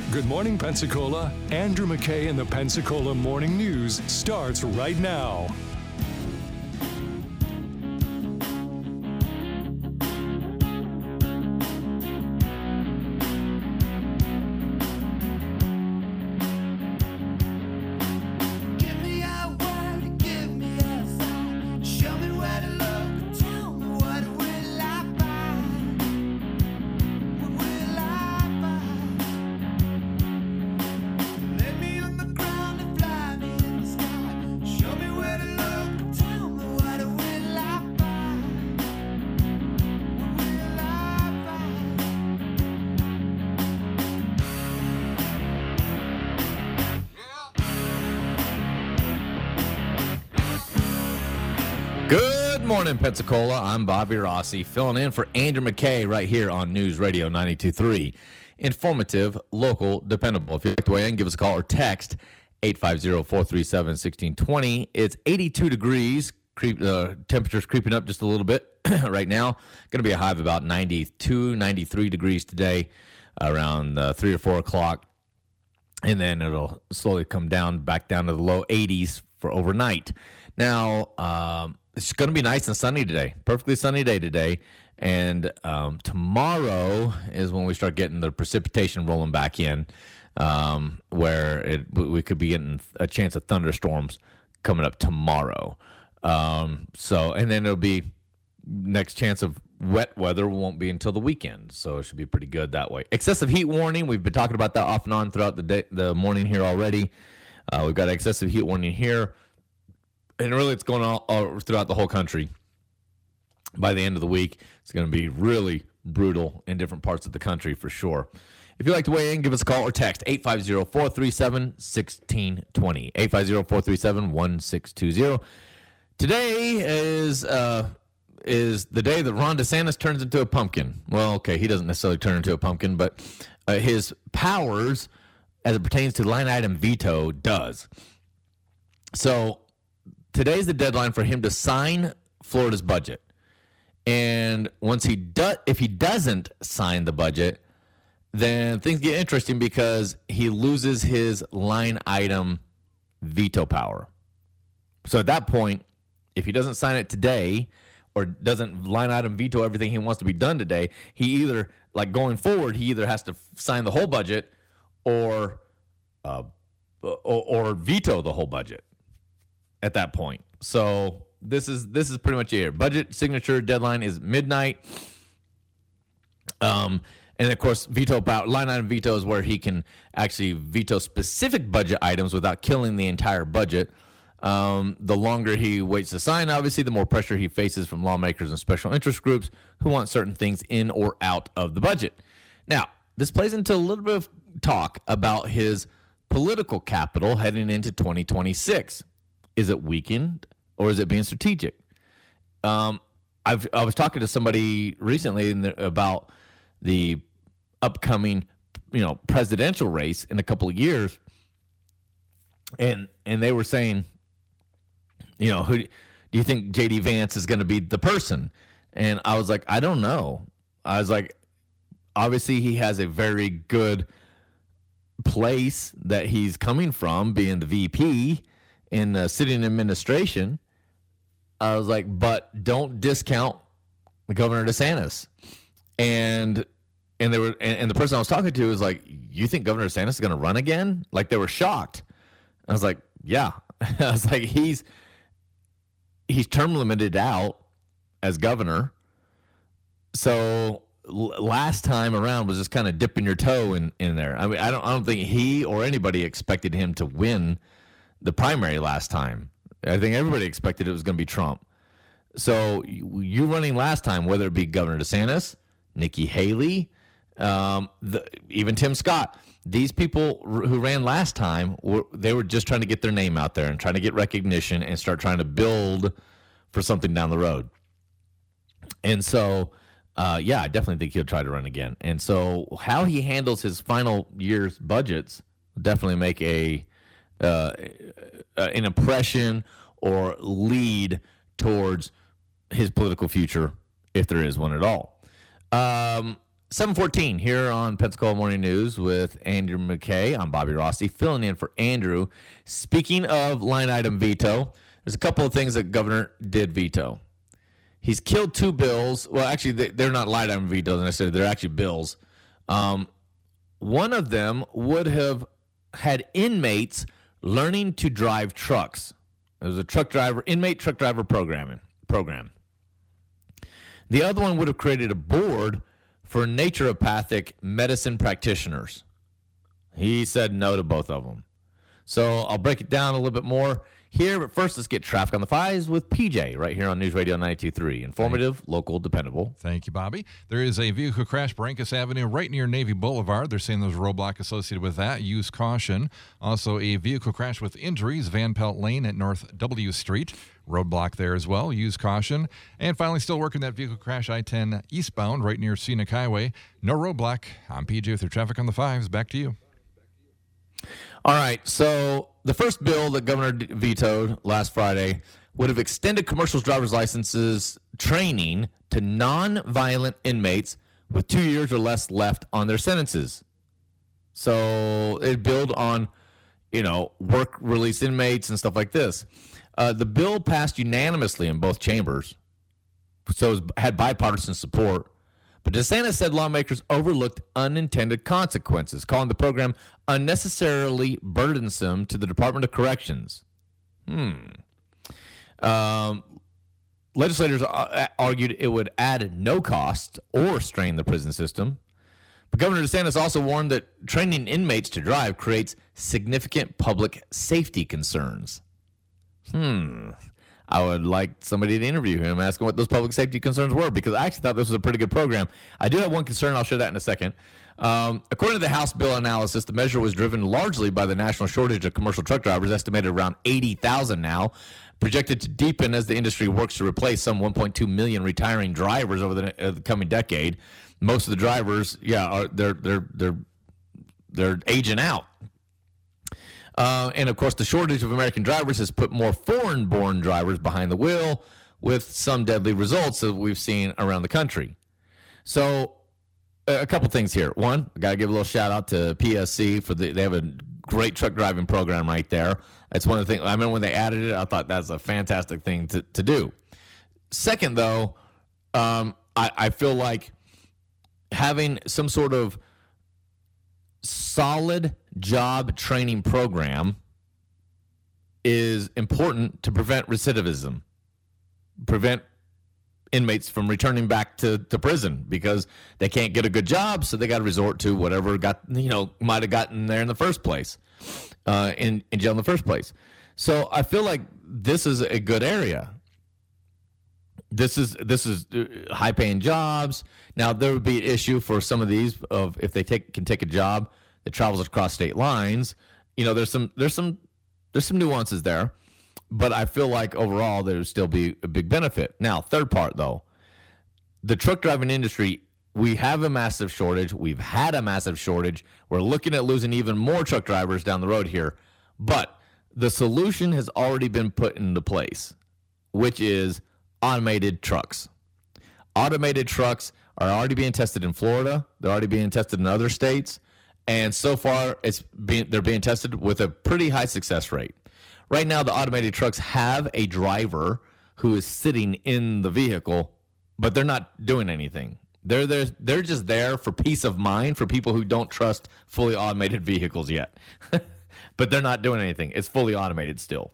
Good morning, Pensacola. Andrew McKay in the Pensacola Morning News starts right now. Good morning, Pensacola. I'm Bobby Rossi, filling in for Andrew McKay right here on News Radio 92.3. Informative, local, dependable. If you'd like to weigh in, give us a call or text 850-437-1620. It's 82 degrees. Temperature's creeping up just a little bit right now. Going to be a high of about 92, 93 degrees today around 3 or 4 o'clock. And then it'll slowly come back down to the low 80s for overnight. Now, it's going to be nice and sunny today. Perfectly sunny day today. And tomorrow is when we start getting the precipitation rolling back in, where we could be getting a chance of thunderstorms coming up tomorrow. And then it'll be next chance of wet weather won't be until the weekend. So it should be pretty good that way. Excessive heat warning. We've been talking about that off and on throughout the morning here already. We've got excessive heat warning here. And really, it's going all throughout the whole country. By the end of the week, it's going to be really brutal in different parts of the country for sure. If you'd like to weigh in, give us a call or text 850-437-1620. 850-437-1620. Today is the day that Ron DeSantis turns into a pumpkin. Well, okay, he doesn't necessarily turn into a pumpkin, but his powers, as it pertains to line item veto, does. So today's the deadline for him to sign Florida's budget. And once if he doesn't sign the budget, then things get interesting because he loses his line item veto power. So at that point, if he doesn't sign it today or doesn't line item veto everything he wants to be done today, he either, like going forward, he either has to sign the whole budget or veto the whole budget at that point. So this is pretty much it. Budget signature deadline is midnight. And of course, line item veto is where he can actually veto specific budget items without killing the entire budget. The longer he waits to sign, obviously, the more pressure he faces from lawmakers and special interest groups who want certain things in or out of the budget. Now, this plays into a little bit of talk about his political capital heading into 2026. Is it weakened or is it being strategic? I was talking to somebody recently about the upcoming, presidential race in a couple of years, and they were saying, who do you think J.D. Vance is going to be the person? And I was like, I don't know. I was like, obviously he has a very good place that he's coming from, being the VP in the sitting administration. I was like, but don't discount Governor DeSantis. And the person I was talking to was like, you think Governor DeSantis is going to run again? Like, they were shocked. I was like, yeah. I was like, he's term limited out as governor. So last time around was just kind of dipping your toe in there. I mean, I don't think he or anybody expected him to win the primary last time. I think everybody expected it was going to be Trump. So you running last time, whether it be Governor DeSantis, Nikki Haley, even Tim Scott, these people who ran last time, they were just trying to get their name out there and trying to get recognition and start trying to build for something down the road. And so, I definitely think he'll try to run again. And so how he handles his final year's budgets will definitely make an impression or lead towards his political future, if there is one at all. 7:14 here on Pensacola Morning News with Andrew McKay. I'm Bobby Rossi, filling in for Andrew. Speaking of line item veto, there's a couple of things that Governor did veto. He's killed two bills. Well, actually, they're not line item vetoes necessarily. They're actually bills. One of them would have had inmates learning to drive trucks. It was a inmate truck driver program. The other one would have created a board for naturopathic medicine practitioners. He said no to both of them. So I'll break it down a little bit more here, but first let's get traffic on the fives with PJ right here on News Radio 92.3. Informative, local, dependable. Thank you, Bobby. There is a vehicle crash, Brancas Avenue, right near Navy Boulevard. They're saying there's a roadblock associated with that. Use caution. Also, a vehicle crash with injuries, Van Pelt Lane at North W Street. Roadblock there as well. Use caution. And finally, still working that vehicle crash, I-10 eastbound, right near Scenic Highway. No roadblock. I'm PJ with your traffic on the fives. Back to you. All right, so the first bill that Governor vetoed last Friday would have extended commercial driver's licenses training to non-violent inmates with 2 years or less left on their sentences. So it build on, work release inmates and stuff like this. The bill passed unanimously in both chambers, so it had bipartisan support. But DeSantis said lawmakers overlooked unintended consequences, calling the program unnecessarily burdensome to the Department of Corrections. Legislators argued it would add no cost or strain the prison system. But Governor DeSantis also warned that training inmates to drive creates significant public safety concerns. I would like somebody to interview him, asking what those public safety concerns were, because I actually thought this was a pretty good program. I do have one concern. I'll share that in a second. According to the House bill analysis, the measure was driven largely by the national shortage of commercial truck drivers, estimated around 80,000 now, projected to deepen as the industry works to replace some 1.2 million retiring drivers over the coming decade. Most of the drivers, they're aging out. And, of course, the shortage of American drivers has put more foreign-born drivers behind the wheel, with some deadly results that we've seen around the country. So a couple things here. One, I got to give a little shout-out to PSC. They have a great truck driving program right there. That's one of the things. I remember when they added it, I thought that's a fantastic thing to do. Second, though, I feel like having some sort of solid job training program is important to prevent recidivism, prevent inmates from returning back to prison because they can't get a good job, so they got to resort to whatever might have gotten there in the first place, in jail in the first place. So I feel like this is a good area. This is high paying jobs. Now there would be an issue for some of these of if they can take a job that travels across state lines. There's some nuances there, but I feel like overall there would still be a big benefit. Now, third part though, the truck driving industry, we have a massive shortage. We've had a massive shortage. We're looking at losing even more truck drivers down the road here, but the solution has already been put into place, which is automated trucks. Automated trucks are already being tested in Florida. They're already being tested in other states. And so far, they're being tested with a pretty high success rate. Right now, the automated trucks have a driver who is sitting in the vehicle, but they're not doing anything. They're just there for peace of mind for people who don't trust fully automated vehicles yet. But they're not doing anything. It's fully automated still.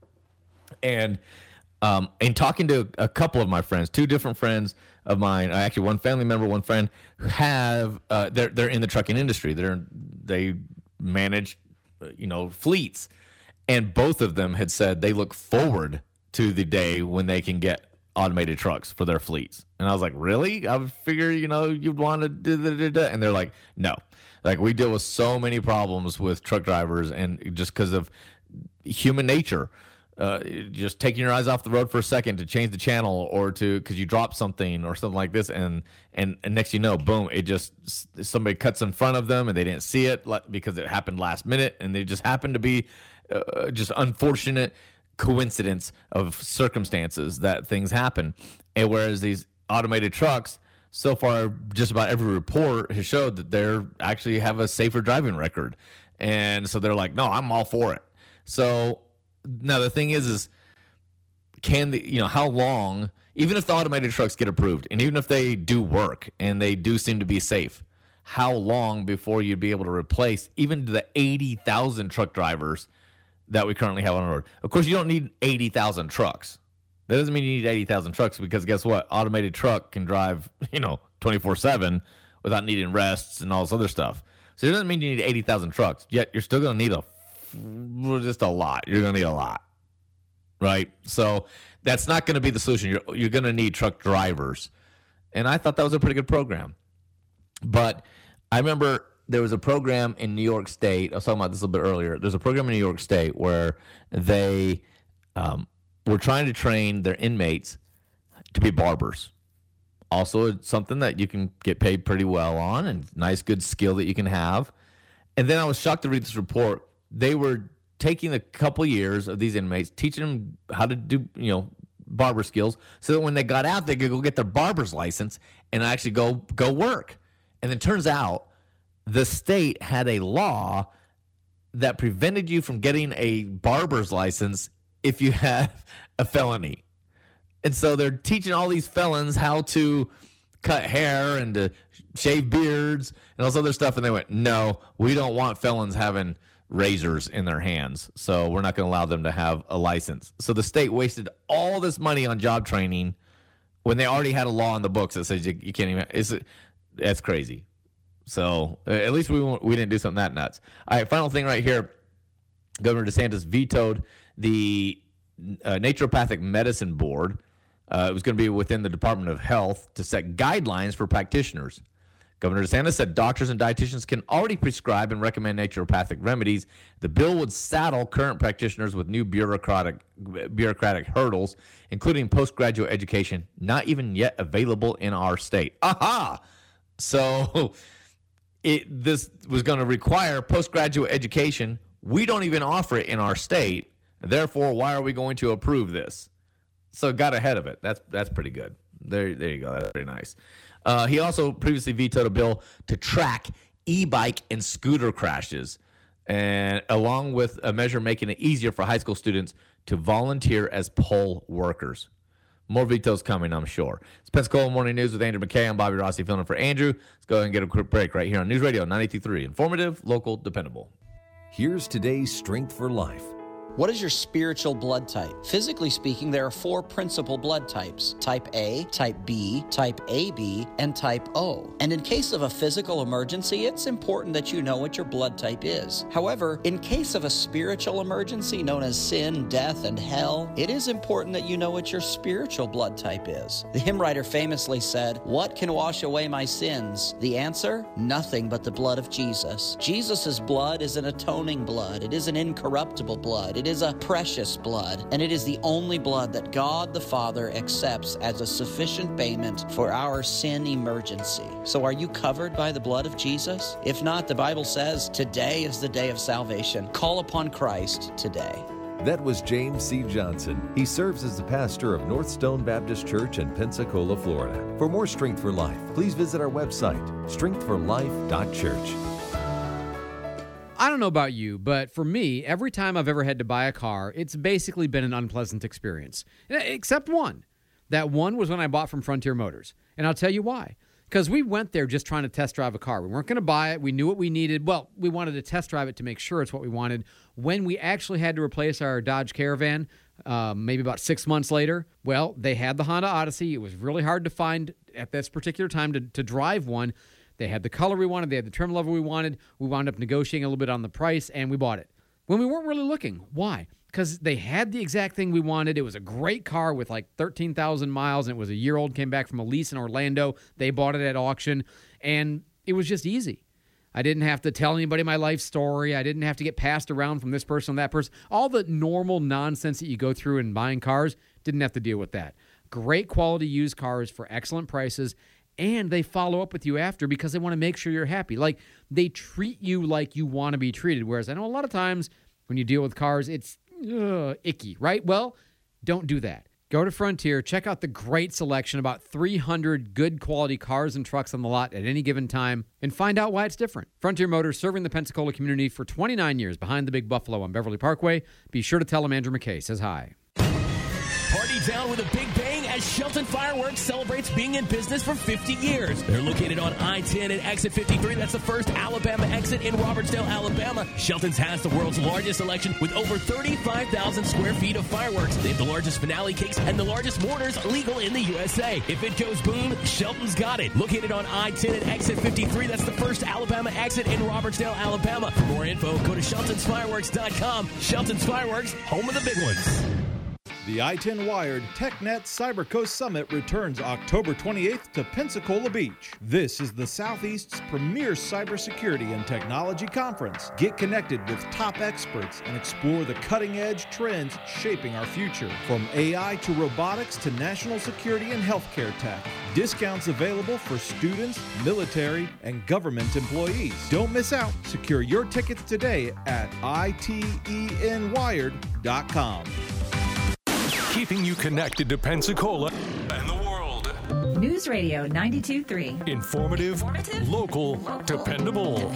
And in talking to a couple of my friends, two different friends of mine, actually one family member, one friend, who have they're in the trucking industry. They manage fleets, and both of them had said they look forward to the day when they can get automated trucks for their fleets. And I was like, really? I would figure you'd want to do that. And they're like, no. Like, we deal with so many problems with truck drivers, and just because of human nature. Just taking your eyes off the road for a second to change the channel, or because you drop something or something like this, and next boom, it just somebody cuts in front of them and they didn't see it because it happened last minute, and they just happened to be just unfortunate coincidence of circumstances that things happen. And whereas these automated trucks, so far, just about every report has showed that they're actually have a safer driving record. And so they're like, no, I'm all for it. So now the thing is how long, even if the automated trucks get approved and even if they do work and they do seem to be safe, how long before you'd be able to replace even the 80,000 truck drivers that we currently have on the road? Of course, you don't need 80,000 trucks. That doesn't mean you need 80,000 trucks, because guess what? Automated truck can drive, 24/7 without needing rests and all this other stuff. So it doesn't mean you need 80,000 trucks. Yet you're still going to need just a lot. You're going to need a lot, right? So that's not going to be the solution. You're going to need truck drivers. And I thought that was a pretty good program. But I remember there was a program in New York State. I was talking about this a little bit earlier. There's a program in New York State where they were trying to train their inmates to be barbers. Also, it's something that you can get paid pretty well on, and nice, good skill that you can have. And then I was shocked to read this report. They were taking a couple years of these inmates, teaching them how to do, barber skills, so that when they got out, they could go get their barber's license and actually go work. And it turns out the state had a law that prevented you from getting a barber's license if you have a felony. And so they're teaching all these felons how to cut hair and to shave beards and all this other stuff. And they went, no, we don't want felons having razors in their hands. So we're not going to allow them to have a license. So the state wasted all this money on job training when they already had a law in the books that says you can't even. That's crazy. So at least we didn't do something that nuts. All right, final thing right here. Governor DeSantis vetoed the Naturopathic Medicine Board. It was going to be within the Department of Health to set guidelines for practitioners. Governor DeSantis said doctors and dietitians can already prescribe and recommend naturopathic remedies. The bill would saddle current practitioners with new bureaucratic hurdles, including postgraduate education, not even yet available in our state. Aha! So this was going to require postgraduate education. We don't even offer it in our state. Therefore, why are we going to approve this? So got ahead of it. That's pretty good. There you go. That's pretty nice. He also previously vetoed a bill to track e-bike and scooter crashes, and along with a measure making it easier for high school students to volunteer as poll workers. More vetoes coming, I'm sure. It's Pensacola Morning News with Andrew McKay. I'm Bobby Rossi filling in for Andrew. Let's go ahead and get a quick break right here on News Radio 92.3. Informative, local, dependable. Here's today's Strength for Life. What is your spiritual blood type? Physically speaking, there are 4 principal blood types: type A, type B, type AB, and type O. And in case of a physical emergency, it's important that you know what your blood type is. However, in case of a spiritual emergency known as sin, death, and hell, it is important that you know what your spiritual blood type is. The hymn writer famously said, "What can wash away my sins?" The answer? Nothing but the blood of Jesus. Jesus' blood is an atoning blood. It is an incorruptible blood. It is a precious blood, and it is the only blood that God the Father accepts as a sufficient payment for our sin emergency. So are you covered by the blood of Jesus? If not, the Bible says today is the day of salvation. Call upon Christ today. That was James C. Johnson. He serves as the pastor of North Stone Baptist Church in Pensacola, Florida. For more Strength for Life, please visit our website, strengthforlife.church. I don't know about you, but for me, every time I've ever had to buy a car, it's basically been an unpleasant experience. Except one. That one was when I bought from Frontier Motors. And I'll tell you why. Because we went there just trying to test drive a car. We weren't going to buy it. We knew what we needed. Well, we wanted to test drive it to make sure it's what we wanted. When we actually had to replace our Dodge Caravan, maybe about 6 months later, well, they had the Honda Odyssey. It was really hard to find at this particular time to drive one. They had the color we wanted. They had the trim level we wanted. We wound up negotiating a little bit on the price, and we bought it. When we weren't really looking. Why? Because they had the exact thing we wanted. It was a great car with like 13,000 miles, and it was a year old, came back from a lease in Orlando. They bought it at auction, and it was just easy. I didn't have to tell anybody my life story. I didn't have to get passed around from this person to that person. All the normal nonsense that you go through in buying cars, didn't have to deal with that. Great quality used cars for excellent prices. And they follow up with you after because they want to make sure you're happy. Like, they treat you like you want to be treated. Whereas I know a lot of times when you deal with cars, it's icky, right? Well, don't do that. Go to Frontier, check out the great selection, about 300 good quality cars and trucks on the lot at any given time, and find out why it's different. Frontier Motors, serving the Pensacola community for 29 years behind the Big Buffalo on Beverly Parkway. Be sure to tell them Andrew McKay says hi. Party down with a big bang as Shelton Fireworks celebrates being in business for 50 years. They're located on I-10 and Exit 53. That's the first Alabama exit in Robertsdale, Alabama. Shelton's has the world's largest selection with over 35,000 square feet of fireworks. They have the largest finale cakes and the largest mortars legal in the USA. If it goes boom, Shelton's got it. Located on I-10 and Exit 53. That's the first Alabama exit in Robertsdale, Alabama. For more info, go to sheltonsfireworks.com. Shelton's Fireworks, home of the big ones. The I-10 Wired TechNet CyberCoast Summit returns October 28th to Pensacola Beach. This is the Southeast's premier cybersecurity and technology conference. Get connected with top experts and explore the cutting-edge trends shaping our future. From AI to robotics to national security and healthcare tech. Discounts available for students, military, and government employees. Don't miss out. Secure your tickets today at itenwired.com. Keeping you connected to Pensacola and the world. News Radio 92.3. Informative, local, dependable.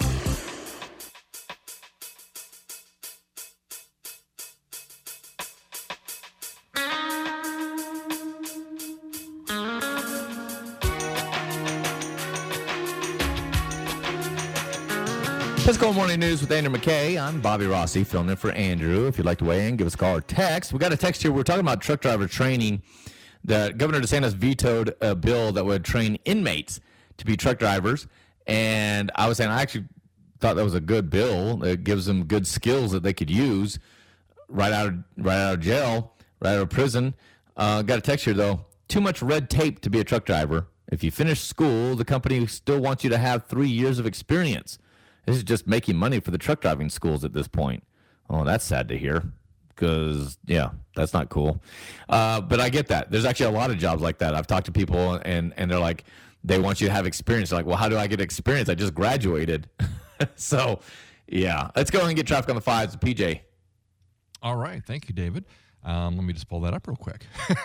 Pensacola Morning News with Andrew McKay. I'm Bobby Rossi, filling in for Andrew. If you'd like to weigh in, give us a call or text. We got a text here. We're talking about truck driver training. The Governor DeSantis vetoed a bill that would train inmates to be truck drivers. And I was saying I actually thought that was a good bill. It gives them good skills that they could use right out of jail, right out of prison. Got a text here, though. Too much red tape to be a truck driver. If you finish school, the company still wants you to have 3 years of experience. This is just making money for the truck driving schools at this point. Oh, that's sad to hear because, yeah, that's not cool. But I get that. There's actually a lot of jobs like that. I've talked to people, and they're like, they want you to have experience. They're like, well, how do I get experience? I just graduated. So, yeah. Let's go and get traffic on the fives. PJ. All right. Thank you, David. Let me just pull that up real quick.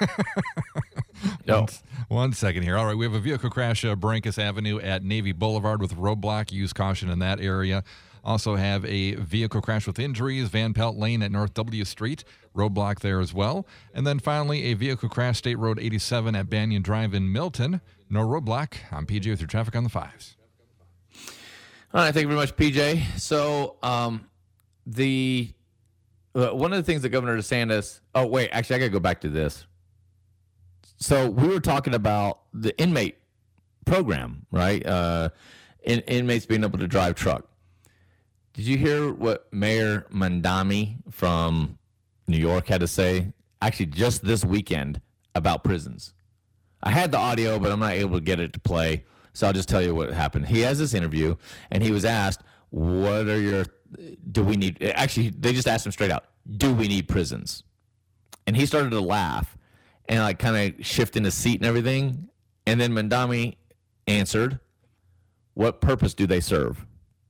One second here. All right, we have a vehicle crash, Brancas Avenue at Navy Boulevard with roadblock. Use caution in that area. Also have a vehicle crash with injuries, Van Pelt Lane at North W Street, roadblock there as well. And then finally, a vehicle crash, State Road 87 at Banyan Drive in Milton. No roadblock. I'm PJ with your traffic on the fives. All right, thank you very much, PJ. So one of the things that Governor DeSantis... Oh, wait, actually, I got to go back to this. So we were talking about the inmate program, right? Inmates being able to drive truck. Did you hear what Mayor Mandami from New York had to say? Actually, just this weekend about prisons. I had the audio, but I'm not able to get it to play. So I'll just tell you what happened. He has this interview, and he was asked, do we need... Actually, they just asked him straight out, do we need prisons? And he started to laugh and like kind of shift in his seat and everything. And then Mandami answered, what purpose do they serve?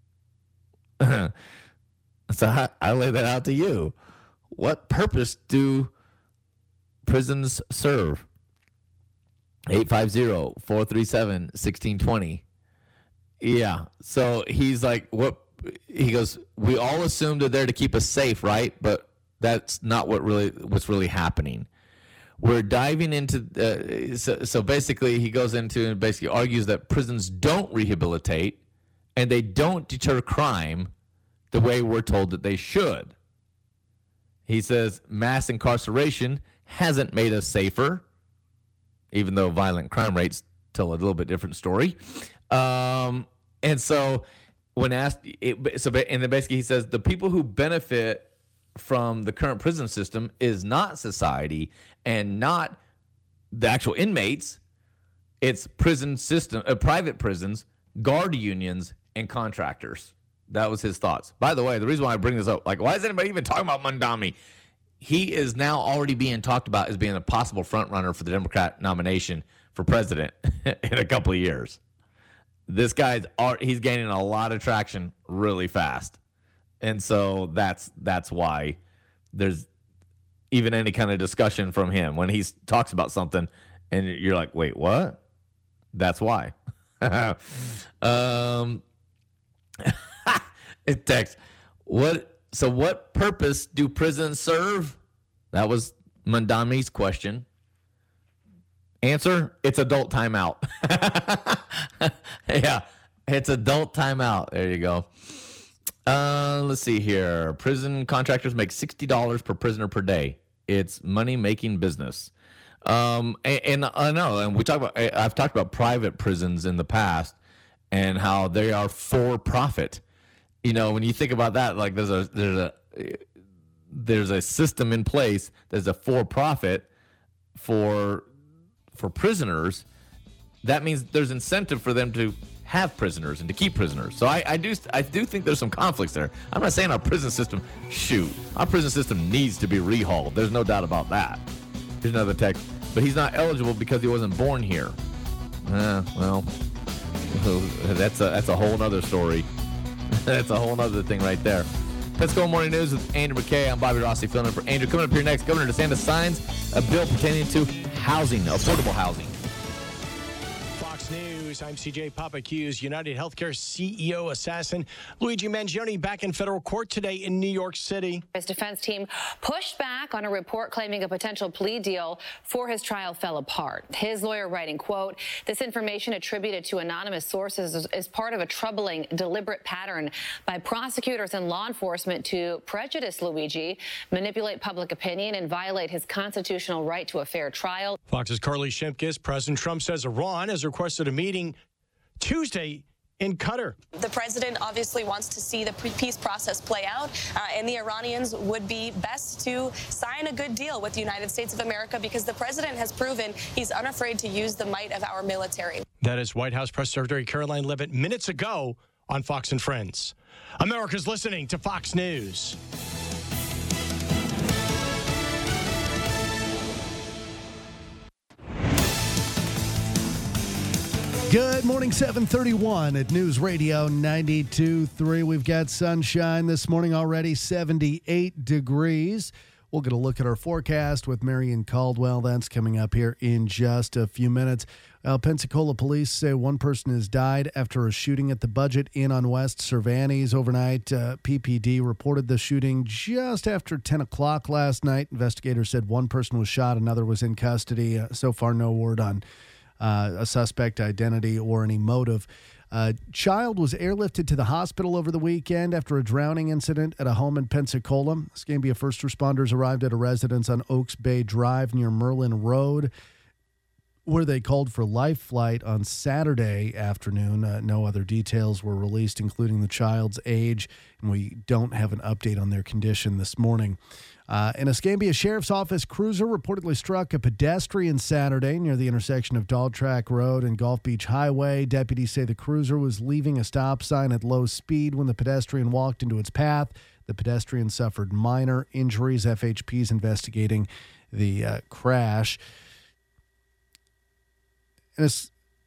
So I lay that out to you. What purpose do prisons serve? 850-437-1620. Yeah. So he's like, what? He goes, we all assume they're there to keep us safe, right? But that's not what's really happening. We're diving into, so basically he goes into and basically argues that prisons don't rehabilitate and they don't deter crime the way we're told that they should. He says mass incarceration hasn't made us safer, even though violent crime rates tell a little bit different story. And so when asked, and then basically he says the people who benefit from the current prison system is not society and not the actual inmates. It's prison system, private prisons, guard unions, and contractors. That was his thoughts. By the way, the reason why I bring this up, like, why is anybody even talking about Mandami? He is now already being talked about as being a possible front runner for the Democrat nomination for president in a couple of years. This he's gaining a lot of traction really fast. And so that's why even any kind of discussion from him when he talks about something, and you're like, wait, what? That's why. It text. What purpose do prisons serve? That was Mandami's question. Answer, it's adult timeout. Yeah, it's adult timeout. There you go. Let's see here. Prison contractors make $60 per prisoner per day. It's money-making business. And I know, and I've talked about private prisons in the past and how they are for profit. When you think about that, like there's a system in place. There's a for profit for prisoners. That means there's incentive for them to have prisoners and to keep prisoners. So I do think there's some conflicts there. I'm not saying our prison system needs to be rehauled. There's no doubt about that. Here's another text. But he's not eligible because he wasn't born here. Well, that's a whole other story. That's a whole other thing right there. Pensacola Morning News with Andrew McKay. I'm Bobby Rossi filling in for Andrew. Coming up here next, Governor DeSantis signs a bill pertaining to housing, affordable housing. Fox News, I'm CJ Papakuz. United Healthcare CEO assassin Luigi Mangione back in federal court today in New York City. His defense team pushed back on a report claiming a potential plea deal for his trial fell apart. His lawyer writing, quote, this information attributed to anonymous sources is part of a troubling, deliberate pattern by prosecutors and law enforcement to prejudice Luigi, manipulate public opinion, and violate his constitutional right to a fair trial. Fox's Carly Shimkus. President Trump says Iran has requested a meeting Tuesday in Qatar. The president obviously wants to see the peace process play out, and the Iranians would be best to sign a good deal with the United States of America because the president has proven he's unafraid to use the might of our military. That is White House Press Secretary Caroline Leavitt minutes ago on Fox and Friends. America's listening to Fox News. Good morning, 7:31 at News Radio 92.3. We've got sunshine this morning already, 78 degrees. We'll get a look at our forecast with Marion Caldwell. That's coming up here in just a few minutes. Pensacola police say one person has died after a shooting at the Budget Inn on West Cervantes overnight. PPD reported the shooting just after 10 o'clock last night. Investigators said one person was shot, another was in custody. So far, no word on a suspect identity or any motive. A child was airlifted to the hospital over the weekend after a drowning incident at a home in Pensacola. Escambia first responders arrived at a residence on Oaks Bay Drive near Merlin Road, where they called for life flight on Saturday afternoon. No other details were released, including the child's age, and we don't have an update on their condition this morning. An Escambia Sheriff's Office cruiser reportedly struck a pedestrian Saturday near the intersection of Dog Track Road and Gulf Beach Highway. Deputies say the cruiser was leaving a stop sign at low speed when the pedestrian walked into its path. The pedestrian suffered minor injuries. FHP is investigating the crash. And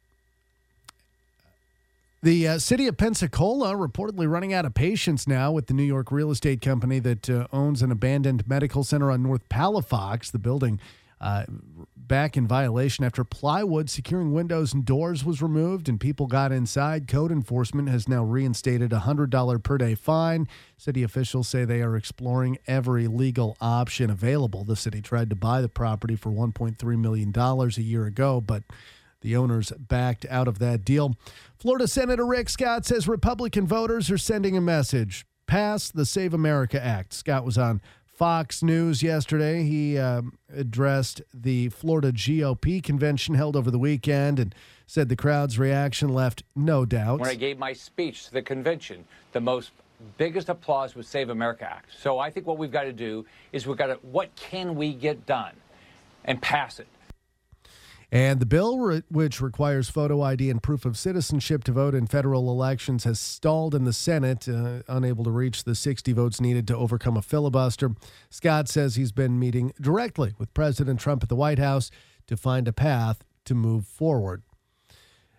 the city of Pensacola reportedly running out of patience now with the New York real estate company that owns an abandoned medical center on North Palafox. The building back in violation after plywood securing windows and doors was removed and people got inside. Code enforcement has now reinstated a $100 per day fine. City officials say they are exploring every legal option available. The city tried to buy the property for $1.3 million a year ago, but the owners backed out of that deal. Florida Senator Rick Scott says Republican voters are sending a message. Pass the Save America Act. Scott was on Fox News yesterday. He addressed the Florida GOP convention held over the weekend and said the crowd's reaction left no doubt. When I gave my speech to the convention, the biggest applause was Save America Act. So I think what we've got to do is what can we get done and pass it? And the bill, which requires photo ID and proof of citizenship to vote in federal elections, has stalled in the Senate, unable to reach the 60 votes needed to overcome a filibuster. Scott says he's been meeting directly with President Trump at the White House to find a path to move forward.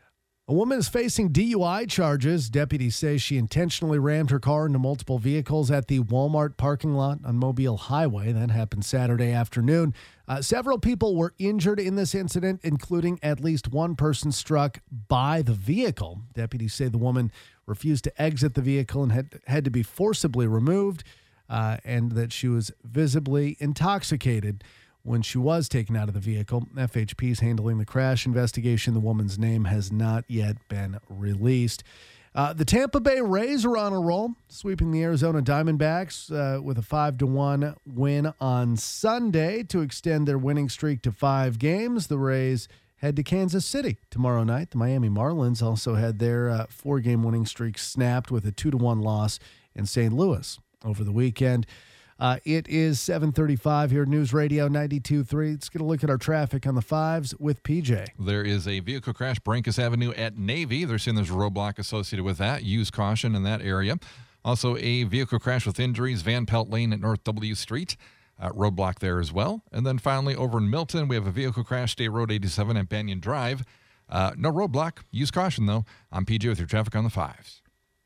A woman is facing DUI charges. Deputies say she intentionally rammed her car into multiple vehicles at the Walmart parking lot on Mobile Highway. That happened Saturday afternoon. Several people were injured in this incident, including at least one person struck by the vehicle. Deputies say the woman refused to exit the vehicle and had to be forcibly removed, and that she was visibly intoxicated when she was taken out of the vehicle. FHP is handling the crash investigation. The woman's name has not yet been released. The Tampa Bay Rays are on a roll, sweeping the Arizona Diamondbacks with a 5-1 win on Sunday to extend their winning streak to 5 games. The Rays head to Kansas City tomorrow night. The Miami Marlins also had their 4-game winning streak snapped with a 2-1 loss in St. Louis over the weekend. It is 7:35 here at News Radio 92.3. Let's get a look at our traffic on the 5s with PJ. There is a vehicle crash, Brancas Avenue at Navy. They're saying there's a roadblock associated with that. Use caution in that area. Also, a vehicle crash with injuries, Van Pelt Lane at North W Street. Roadblock there as well. And then finally, over in Milton, we have a vehicle crash, State Road 87 at Banyan Drive. No roadblock. Use caution, though. I'm PJ with your traffic on the 5s.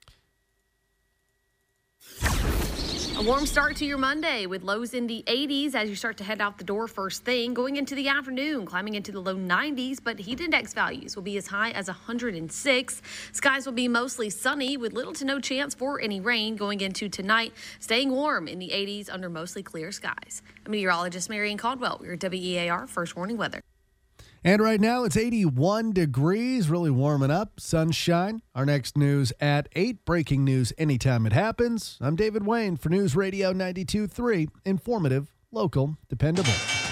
A warm start to your Monday with lows in the 80s as you start to head out the door first thing. Going into the afternoon, climbing into the low 90s, but heat index values will be as high as 106. Skies will be mostly sunny with little to no chance for any rain going into tonight. Staying warm in the 80s under mostly clear skies. I'm meteorologist Marion Caldwell. We're at WEAR First Warning Weather. And right now it's 81 degrees, really warming up, sunshine. Our next news at 8, breaking news anytime it happens. I'm David Wayne for News Radio 92.3, informative, local, dependable.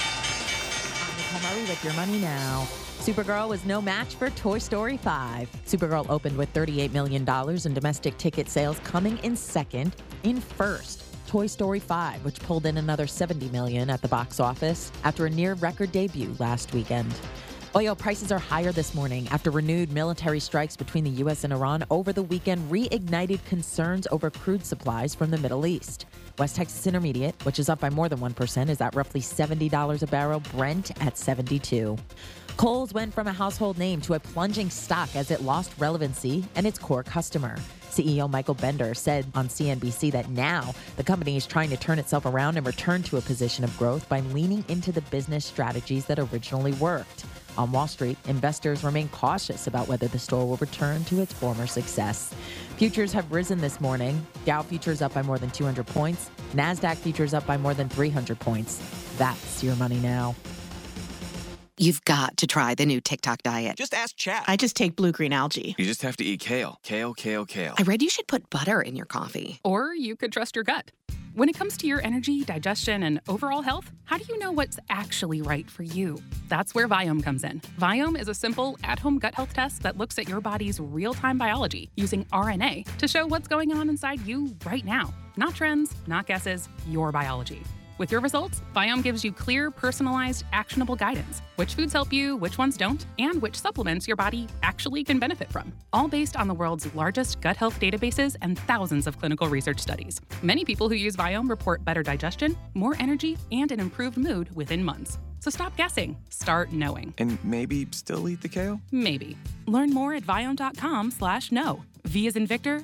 I'm Nicole Murray with your money now. Supergirl was no match for Toy Story 5. Supergirl opened with $38 million in domestic ticket sales, coming in second. In first, Toy Story 5, which pulled in another $70 million at the box office after a near-record debut last weekend. Oil prices are higher this morning after renewed military strikes between the U.S. and Iran over the weekend reignited concerns over crude supplies from the Middle East. West Texas Intermediate, which is up by more than 1%, is at roughly $70 a barrel, Brent at $72. Kohl's went from a household name to a plunging stock as it lost relevancy and its core customer. CEO Michael Bender said on CNBC that now the company is trying to turn itself around and return to a position of growth by leaning into the business strategies that originally worked. On Wall Street, investors remain cautious about whether the store will return to its former success. Futures have risen this morning. Dow futures up by more than 200 points. NASDAQ futures up by more than 300 points. That's your money now. You've got to try the new TikTok diet. Just ask Chat. I just take blue-green algae. You just have to eat kale. Kale, kale, kale. I read you should put butter in your coffee. Or you could trust your gut. When it comes to your energy, digestion, and overall health, how do you know what's actually right for you? That's where Viome comes in. Viome is a simple, at-home gut health test that looks at your body's real-time biology using RNA to show what's going on inside you right now. Not trends, not guesses, your biology. With your results, Viome gives you clear, personalized, actionable guidance. Which foods help you, which ones don't, and which supplements your body actually can benefit from. All based on the world's largest gut health databases and thousands of clinical research studies. Many people who use Viome report better digestion, more energy, and an improved mood within months. So stop guessing. Start knowing. And maybe still eat the kale? Maybe. Learn more at Viome.com/know. V as in Victor,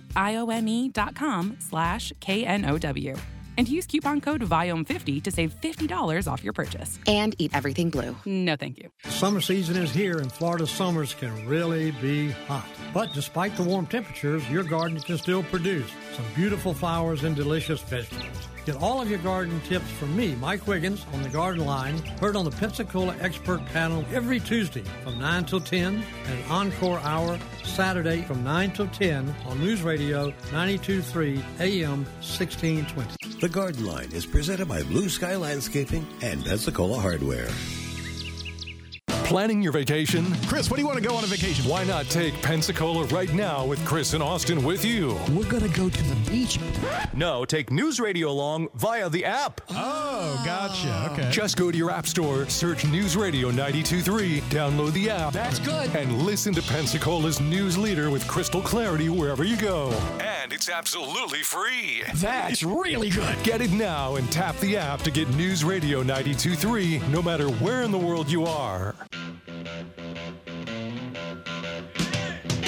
IOME.com/KNOW. And use coupon code VIOME50 to save $50 off your purchase. And eat everything blue. No, thank you. Summer season is here, and Florida summers can really be hot. But despite the warm temperatures, your garden can still produce some beautiful flowers and delicious vegetables. Get all of your garden tips from me, Mike Wiggins, on the Garden Line, heard on the Pensacola Expert Panel every Tuesday from 9 till 10, and an encore hour Saturday from 9 till 10 on News Radio 92.3 AM 1620. The Garden Line is presented by Blue Sky Landscaping and Pensacola Hardware. Planning your vacation? Chris, what do you want to go on a vacation? Why not take Pensacola right now with Chris and Austin with you? We're going to go to the beach. No, take News Radio along via the app. Oh, gotcha. Okay. Just go to your app store, search News Radio 92.3, download the app. That's good. And listen to Pensacola's news leader with crystal clarity wherever you go. And it's absolutely free. That's really good. Get it now and tap the app to get News Radio 92.3 no matter where in the world you are.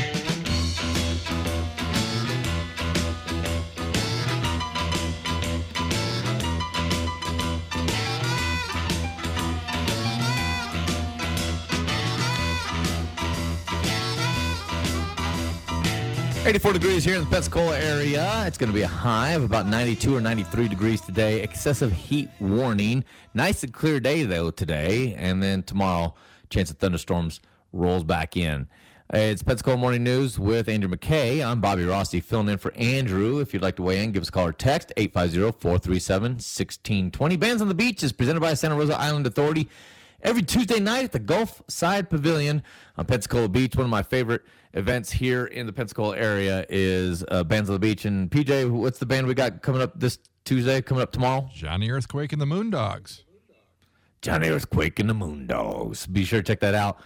84 degrees here in the Pensacola area. It's going to be a high of about 92 or 93 degrees today. Excessive heat warning. Nice and clear day, though, today. And then tomorrow, chance of thunderstorms rolls back in. It's Pensacola Morning News with Andrew McKay. I'm Bobby Rossi filling in for Andrew. If you'd like to weigh in, give us a call or text 850-437-1620. Bands on the Beach is presented by Santa Rosa Island Authority every Tuesday night at the Gulf Side Pavilion on Pensacola Beach. One of my favorite events here in the Pensacola area is Bands on the Beach. And PJ, what's the band we got coming up this Tuesday, coming up tomorrow? Johnny Earthquake and the Moondogs. Johnny Earthquake and the Moondogs. Be sure to check that out.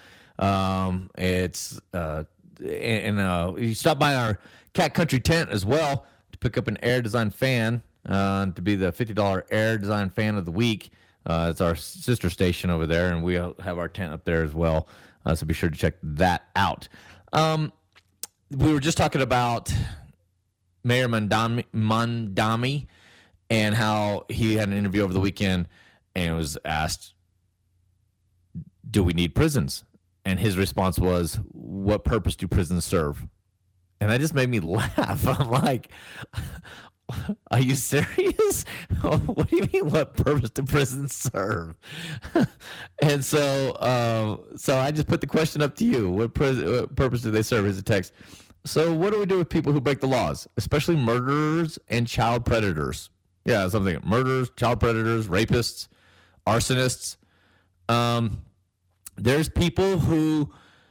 You stop by our Cat Country tent as well to pick up an Air Design fan, to be the $50 Air Design fan of the week. It's our sister station over there, and we have our tent up there as well. So be sure to check that out. We were just talking about Mayor Mondami and how he had an interview over the weekend and was asked, do we need prisons? And his response was, what purpose do prisons serve? And that just made me laugh. I'm like, are you serious? What do you mean, what purpose do prisons serve? And so I just put the question up to you. What purpose do they serve? Here's a text. So what do we do with people who break the laws, especially murderers and child predators? Yeah, something. Murderers, child predators, rapists, arsonists. There's people who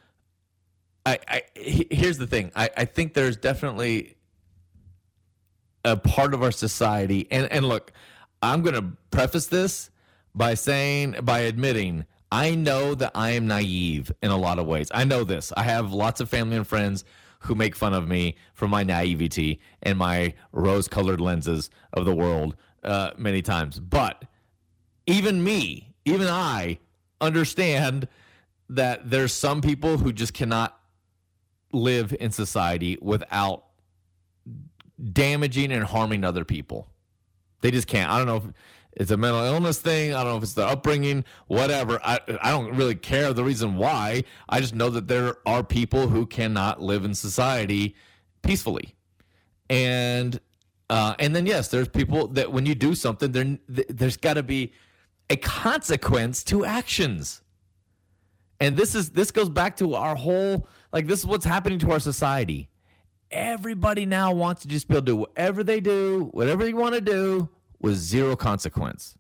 here's the thing. I think there's definitely a part of our society, and look, I'm going to preface this by admitting I know that I am naive in a lot of ways. I know this. I have lots of family and friends who make fun of me for my naivety and my rose-colored lenses of the world many times. But even I understand that there's some people who just cannot live in society without damaging and harming other people. They just can't. I don't know if it's a mental illness thing. I don't know if it's their upbringing, whatever. I don't really care the reason why. I just know that there are people who cannot live in society peacefully. And then, yes, there's people that when you do something, there's got to be a consequence to actions. And this goes back to our whole, this is what's happening to our society. Everybody now wants to just be able to do whatever they do, whatever they want to do, with zero consequence.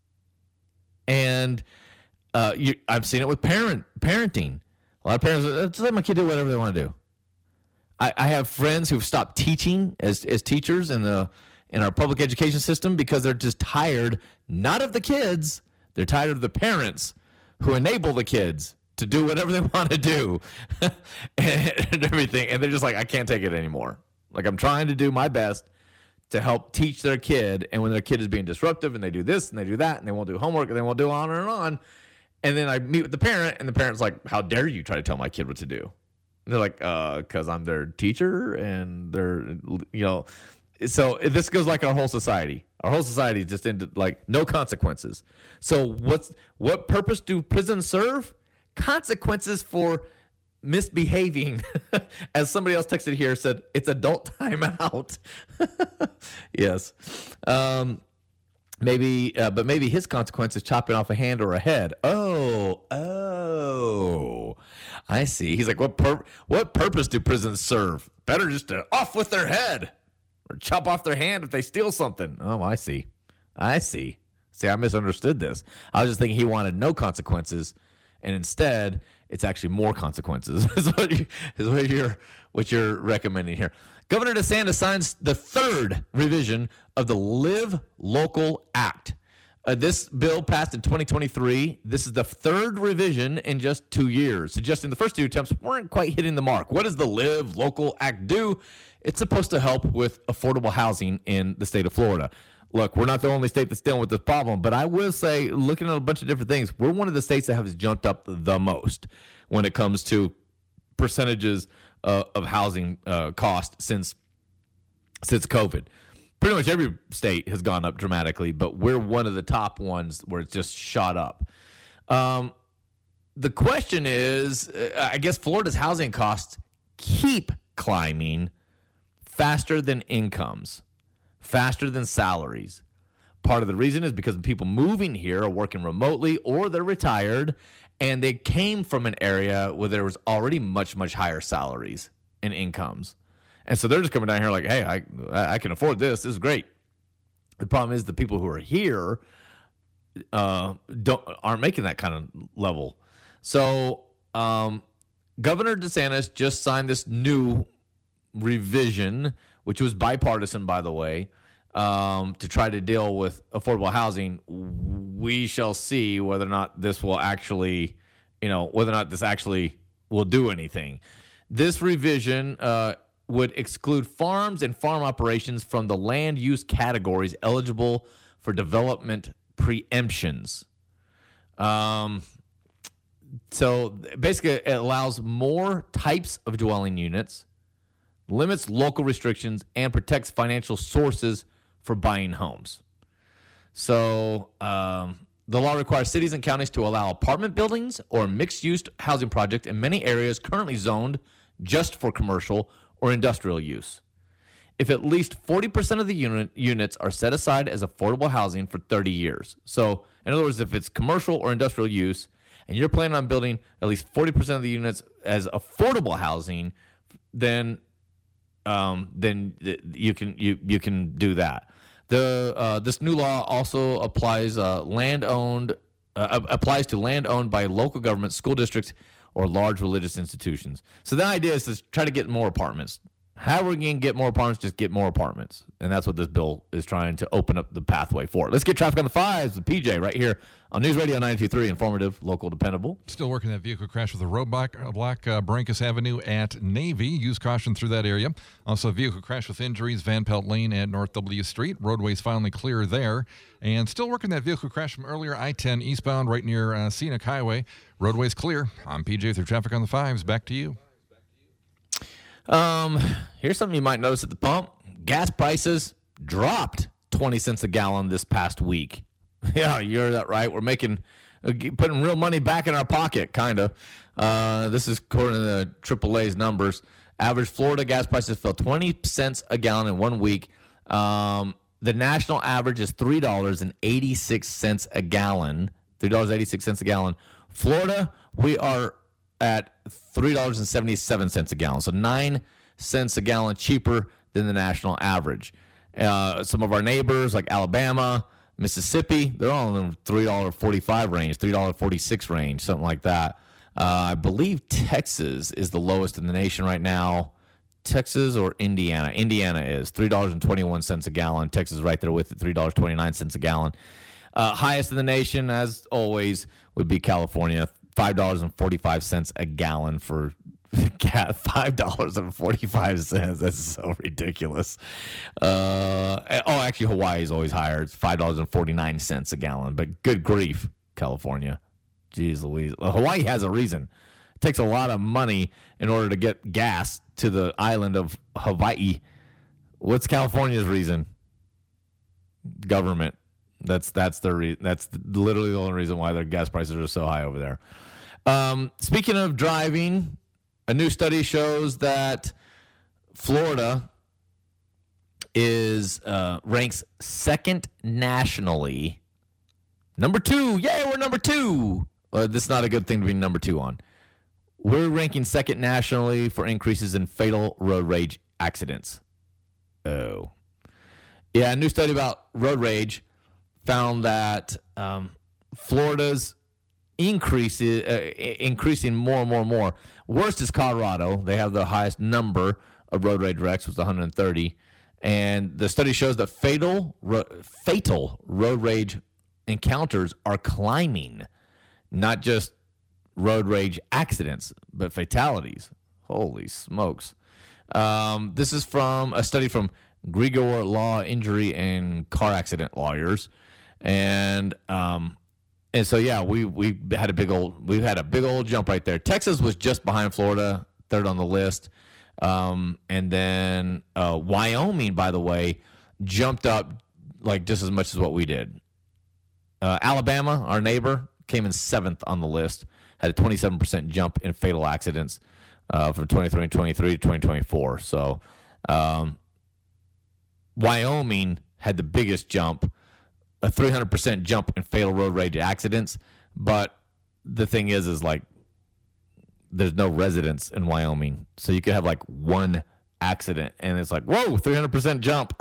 And I've seen it with parenting. A lot of parents, just let my kid do whatever they want to do. I have friends who've stopped teaching as teachers in our public education system because they're just tired, not of the kids, they're tired of the parents who enable the kids to do whatever they want to do and everything. And they're just like, I can't take it anymore. I'm trying to do my best to help teach their kid. And when their kid is being disruptive and they do this and they do that and they won't do homework and they won't do on and on. And then I meet with the parent and the parent's like, how dare you try to tell my kid what to do? And they're like, because I'm their teacher and they're, so this goes like our whole society. Our whole society is just into no consequences. So what purpose do prisons serve? Consequences for misbehaving. As somebody else texted here, said it's adult timeout. Yes. Maybe his consequence is chopping off a hand or a head. Oh, I see. He's like, what purpose do prisons serve? Better just to off with their head or chop off their hand if they steal something. Oh, I see. See, I misunderstood this. I was just thinking he wanted no consequences, and instead, it's actually more consequences. is what you're recommending here. Governor DeSantis signs the third revision of the Live Local Act. This bill passed in 2023. This is the third revision in just 2 years, suggesting the first two attempts weren't quite hitting the mark. What does the Live Local Act do? It's supposed to help with affordable housing in the state of Florida. Look, we're not the only state that's dealing with this problem, but I will say, looking at a bunch of different things, we're one of the states that has jumped up the most when it comes to percentages of housing cost since COVID. Pretty much every state has gone up dramatically, but we're one of the top ones where it's just shot up. The question is, I guess Florida's housing costs keep climbing faster than incomes, faster than salaries. Part of the reason is because people moving here are working remotely or they're retired, and they came from an area where there was already much, much higher salaries and incomes. And so they're just coming down here like, hey, I can afford this. This is great. The problem is the people who are here aren't making that kind of level. So Governor DeSantis just signed this new revision, which was bipartisan, by the way, to try to deal with affordable housing. We shall see whether or not this will actually, whether or not this actually will do anything. This revision would exclude farms and farm operations from the land use categories eligible for development preemptions. So basically, it allows more types of dwelling units, limits local restrictions, and protects financial sources for buying homes. So the law requires cities and counties to allow apartment buildings or mixed-use housing projects in many areas currently zoned just for commercial or industrial use. If at least 40% of the units are set aside as affordable housing for 30 years. So, in other words, if it's commercial or industrial use, and you're planning on building at least 40% of the units as affordable housing, then you can do that. This new law also applies applies to land owned by local governments, school districts, or large religious institutions. So the idea is to try to get more apartments. How are we going to get more apartments? Just get more apartments. And that's what this bill is trying to open up the pathway for. Let's get traffic on the fives with PJ right here on News Radio 92.3, informative, local, dependable. Still working that vehicle crash with a roadblock, Brancas Avenue at Navy. Use caution through that area. Also, a vehicle crash with injuries, Van Pelt Lane at North W Street. Roadway's finally clear there. And still working that vehicle crash from earlier, I-10 eastbound right near Scenic Highway. Roadway's clear. I'm PJ through traffic on the fives. Back to you. Here's something you might notice at the pump. Gas prices dropped 20 cents a gallon this past week. Yeah, you heard that right. We're putting real money back in our pocket, kind of. This is according to the AAA's numbers. Average Florida gas prices fell 20 cents a gallon in 1 week. The national average is $3.86 a gallon. $3.86 a gallon. Florida, we are at $3.77 a gallon. So 9 cents a gallon cheaper than the national average. Some of our neighbors like Alabama, Mississippi, they're all in the $3.45 range, $3.46 range, something like that. I believe Texas is the lowest in the nation right now. Texas or Indiana? Indiana is $3.21 a gallon. Texas is right there with it, $3.29 a gallon. Highest in the nation, as always, would be California, $5.45 a gallon for gas. $5.45. That's so ridiculous. Actually, Hawaii is always higher. It's $5.49 a gallon. But good grief, California. Jeez Louise. Hawaii has a reason. It takes a lot of money in order to get gas to the island of Hawaii. What's California's reason? Government. That's literally the only reason why their gas prices are so high over there. Speaking of driving, a new study shows that Florida ranks second nationally. Number 2. Yay, we're number 2. This is not a good thing to be number 2 on. We're ranking second nationally for increases in fatal road rage accidents. Oh. Yeah, a new study about road rage found that Florida's increasing more and more and more. Worst is Colorado. They have the highest number of road rage wrecks, with 130. And the study shows that fatal road rage encounters are climbing, not just road rage accidents, but fatalities. Holy smokes. This is from a study from Grigor Law Injury and Car Accident Lawyers. And so yeah, we've had a big old jump right there. Texas was just behind Florida, third on the list. And then Wyoming, by the way, jumped up like just as much as what we did. Alabama, our neighbor, came in 7th on the list, had a 27% jump in fatal accidents from 2023 to 2024. So Wyoming had the biggest jump, a 300% jump in fatal road rage accidents. But the thing is like, there's no residents in Wyoming. So you could have like one accident and it's like, whoa, 300% jump.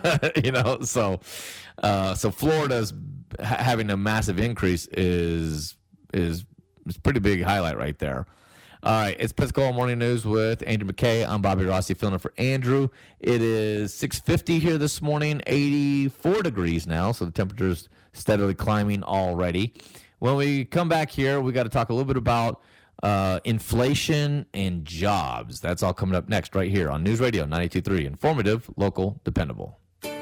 So Florida's having a massive increase is pretty big highlight right there. All right, it's Pensacola Morning News with Andrew McKay. I'm Bobby Rossi filling in for Andrew. It is 6:50 here this morning, 84 degrees now, so the temperature's steadily climbing already. When we come back here, we got to talk a little bit about inflation and jobs. That's all coming up next right here on News Radio 92.3. Informative, local, dependable.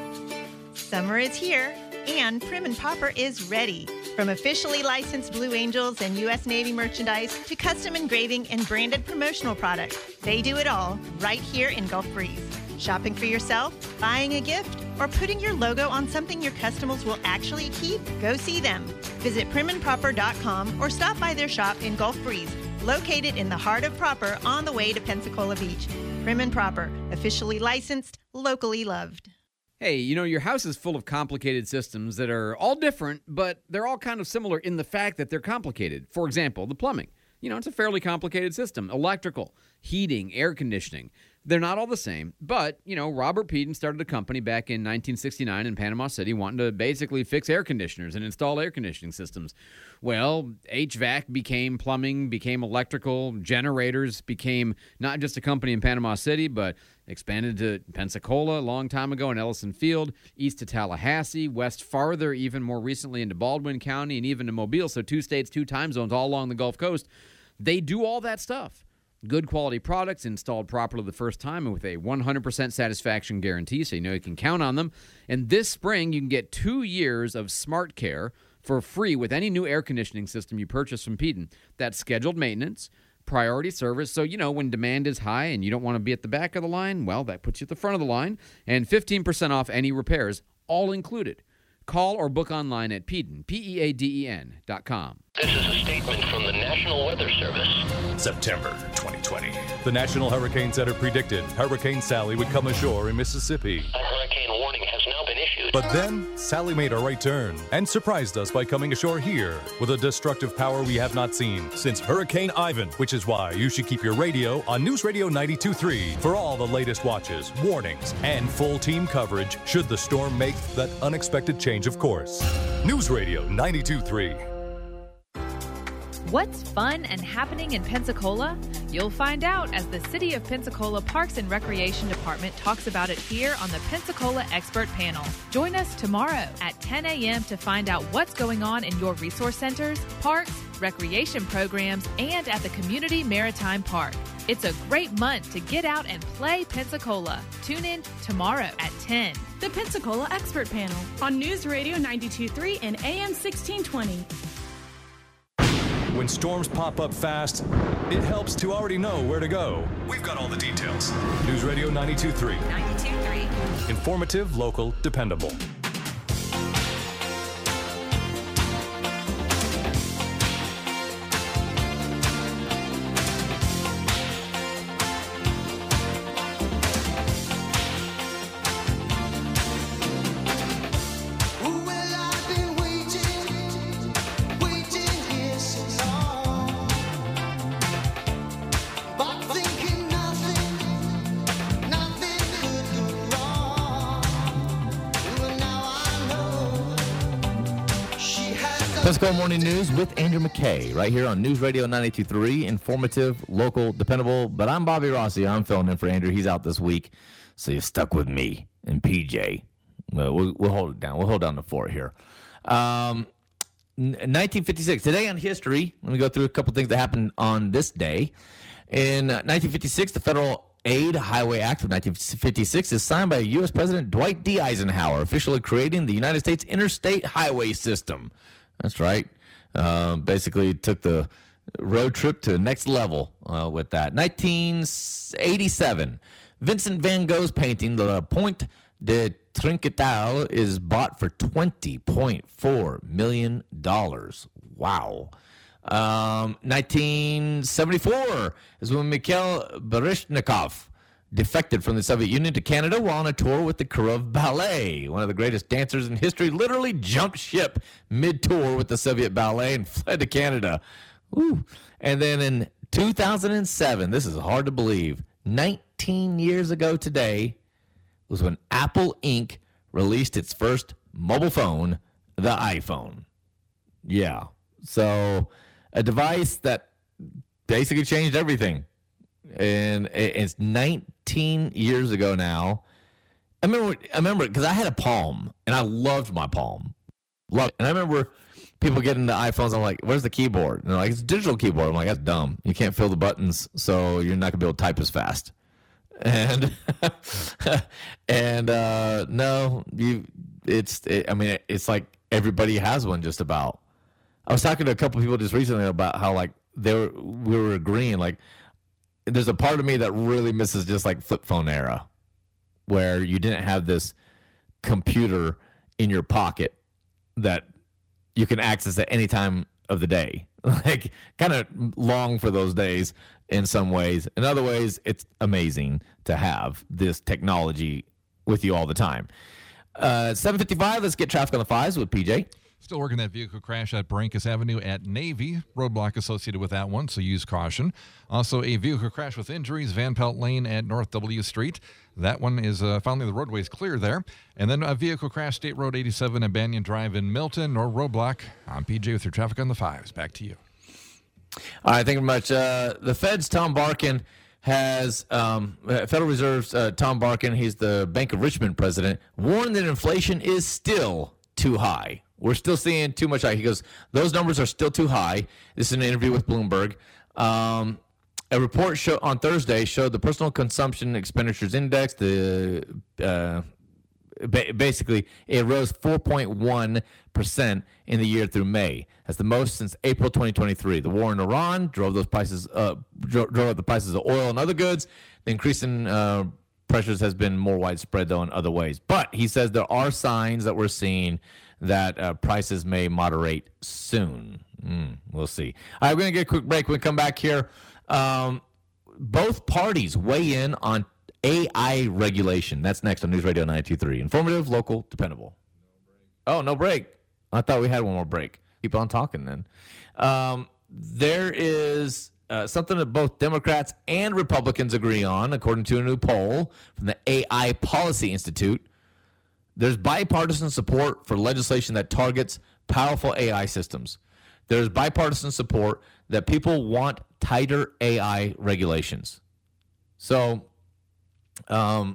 Summer is here, and Prim and Popper is ready. From officially licensed Blue Angels and U.S. Navy merchandise to custom engraving and branded promotional products, they do it all right here in Gulf Breeze. Shopping for yourself, buying a gift, or putting your logo on something your customers will actually keep? Go see them. Visit primandproper.com or stop by their shop in Gulf Breeze, located in the heart of Proper on the way to Pensacola Beach. Prim and Proper, officially licensed, locally loved. Hey, your house is full of complicated systems that are all different, but they're all kind of similar in the fact that they're complicated. For example, the plumbing. It's a fairly complicated system. Electrical, heating, air conditioning. They're not all the same, but, Robert Peden started a company back in 1969 in Panama City wanting to basically fix air conditioners and install air conditioning systems. Well, HVAC became plumbing, became electrical, generators became not just a company in Panama City, but expanded to Pensacola a long time ago in Ellison Field, east to Tallahassee, west farther, even more recently into Baldwin County, and even to Mobile. So 2 states, 2 time zones all along the Gulf Coast. They do all that stuff. Good quality products installed properly the first time and with a 100% satisfaction guarantee, so you can count on them. And this spring, you can get 2 years of Smart Care for free with any new air conditioning system you purchase from Peden. That's scheduled maintenance, priority service, so when demand is high and you don't want to be at the back of the line, well, that puts you at the front of the line, and 15% off any repairs, all included. Call or book online at Peden, PEADEN.com. This is a statement from the National Weather Service. September 2020. The National Hurricane Center predicted Hurricane Sally would come ashore in Mississippi. A hurricane warning has now been issued. But then, Sally made a right turn and surprised us by coming ashore here with a destructive power we have not seen since Hurricane Ivan, which is why you should keep your radio on News Radio 92.3 for all the latest watches, warnings, and full team coverage should the storm make that unexpected change of course. News Radio 92.3. What's fun and happening in Pensacola? You'll find out as the City of Pensacola Parks and Recreation Department talks about it here on the Pensacola Expert Panel. Join us tomorrow at 10 a.m. to find out what's going on in your resource centers, parks, recreation programs, and at the Community Maritime Park. It's a great month to get out and play Pensacola. Tune in tomorrow at 10. The Pensacola Expert Panel on News Radio 92.3 and AM 1620. When storms pop up fast, it helps to already know where to go. We've got all the details. News Radio 92.3. 92.3. Informative, local, dependable. Pensacola Morning News with Andrew McKay right here on News Radio 92.3. Informative, local, dependable. But I'm Bobby Rossi. I'm filling in for Andrew. He's out this week. So you're stuck with me and PJ. We'll hold it down. We'll hold down the fort here. 1956. Today on history, let me go through a couple things that happened on this day. In 1956, the Federal Aid Highway Act of 1956 is signed by U.S. President Dwight D. Eisenhower, officially creating the United States Interstate Highway System. That's right. Basically took the road trip to the next level with that. 1987, Vincent van Gogh's painting, The Point de Trinquetal, is bought for $20.4 million. Wow. 1974 is when Mikhail Baryshnikov defected from the Soviet Union to Canada while on a tour with the Kirov Ballet. One of the greatest dancers in history literally jumped ship mid-tour with the Soviet ballet and fled to Canada. Ooh. And then in 2007, this is hard to believe, 19 years ago today was when Apple Inc. released its first mobile phone, the iPhone. Yeah. So a device that basically changed everything. And it's 19 years ago now. I remember because I had a Palm, and I loved my Palm. And I remember people getting the iPhones. I'm like, where's the keyboard? And they're like, it's a digital keyboard. I'm like, that's dumb. You can't feel the buttons, so you're not going to be able to type as fast. And no, it's like everybody has one just about. I was talking to a couple people just recently about how like we were agreeing, like there's a part of me that really misses just like flip phone era, where you didn't have this computer in your pocket that you can access at any time of the day. Like, kind of long for those days in some ways. In other ways, it's amazing to have this technology with you all the time. 7:55, let's get traffic on the fives with PJ. Still working that vehicle crash at Brancas Avenue at Navy. Roadblock associated with that one, so use caution. Also, a vehicle crash with injuries, Van Pelt Lane at North W Street. That one is finally the roadway's clear there. And then a vehicle crash, State Road 87 and Banyan Drive in Milton, or Roadblock. I'm PJ with your traffic on the fives. Back to you. All right, thank you very much. The Fed's Tom Barkin has, Federal Reserve's Tom Barkin, he's the Bank of Richmond president, warned that inflation is still too high. We're still seeing too much high. He goes, those numbers are still too high. This is an interview with Bloomberg. A report on Thursday showed the personal consumption expenditures index, basically it rose 4.1% in the year through May. That's the most since April 2023. The war in Iran drove up the prices of oil and other goods. The increase in pressures has been more widespread, though, in other ways. But he says there are signs that we're seeing that prices may moderate soon. We'll see. All right, we're going to get a quick break. When we come back here, both parties weigh in on AI regulation. That's next on News Radio 92.3. Informative, local, dependable. Oh, no break. I thought we had one more break. Keep on talking then. There is something that both Democrats and Republicans agree on, according to a new poll from the AI Policy Institute. There's bipartisan support for legislation that targets powerful AI systems. There's bipartisan support that people want tighter AI regulations. So, where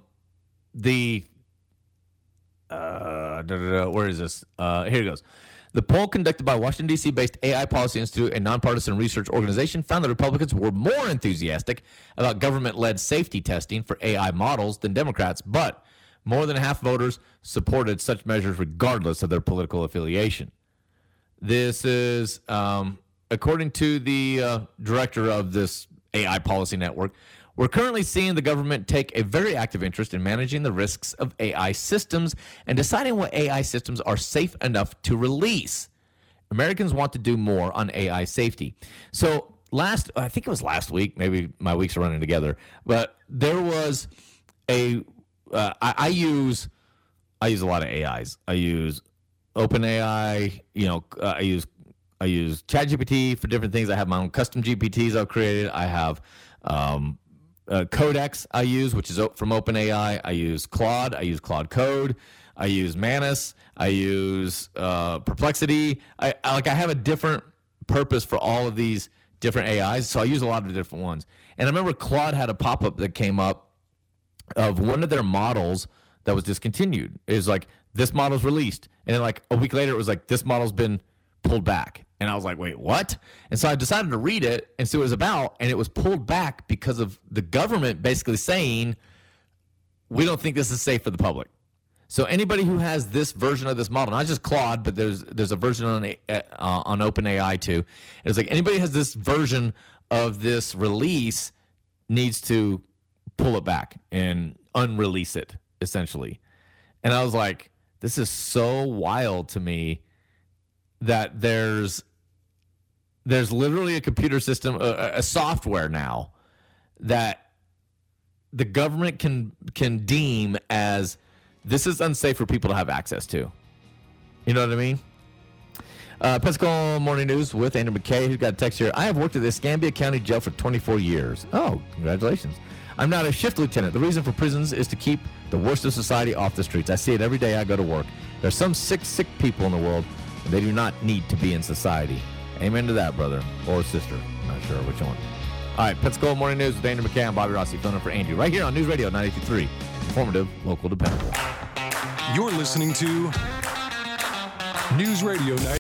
is this? Here it goes. The poll conducted by Washington, D.C.-based AI Policy Institute, a nonpartisan research organization, found that Republicans were more enthusiastic about government-led safety testing for AI models than Democrats, but more than half voters supported such measures regardless of their political affiliation. This is, according to the director of this AI Policy Network, we're currently seeing the government take a very active interest in managing the risks of AI systems and deciding what AI systems are safe enough to release. Americans want to do more on AI safety. So I think it was last week, maybe my weeks are running together, but there was I use a lot of AIs. I use OpenAI, I use ChatGPT for different things. I have my own custom GPTs I've created. I have Codex I use, which is from OpenAI. I use Claude. I use Claude Code. I use Manus. I use Perplexity. I have a different purpose for all of these different AIs, so I use a lot of different ones. And I remember Claude had a pop-up that came up of one of their models that was discontinued. It was like, this model's released. And then like a week later, it was like, this model's been pulled back. And I was like, wait, what? And so I decided to read it and see what it was about. And it was pulled back because of the government basically saying, we don't think this is safe for the public. So anybody who has this version of this model, not just Claude, but there's a version on OpenAI too. It's like anybody who has this version of this release needs to pull it back and unrelease it, essentially. And I was like, this is so wild to me that there's literally a computer system, a software now that the government can deem as this is unsafe for people to have access to. You know what I mean? Pensacola Morning News with Andrew McKay, who's got a text here. I have worked at the Escambia County Jail for 24 years. Oh, congratulations. I'm not a shift lieutenant. The reason for prisons is to keep the worst of society off the streets. I see it every day I go to work. There's some sick people in the world, and they do not need to be in society. Amen to that, brother or sister. I'm not sure which one. All right, Pensacola Morning News with Andrew McKay. I'm Bobby Rossi, filling in for Andrew, right here on News Radio 92.3. Informative, local, dependable. You're listening to News Radio 92.3.